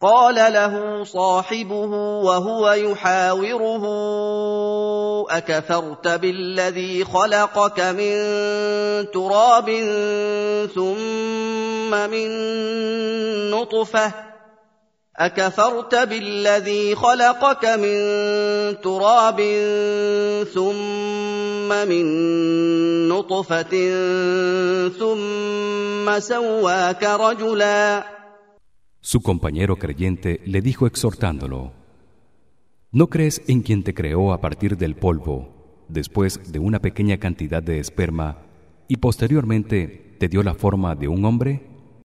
قال له صاحبه وهو يحاوره أكفرت بالذي خلقك من تراب ثم من نطفة ثم سواك رجلا. Su compañero creyente le dijo exhortándolo: ¿No crees en quien te creó a partir del polvo, después de una pequeña cantidad de esperma, y posteriormente te dio la forma de un hombre?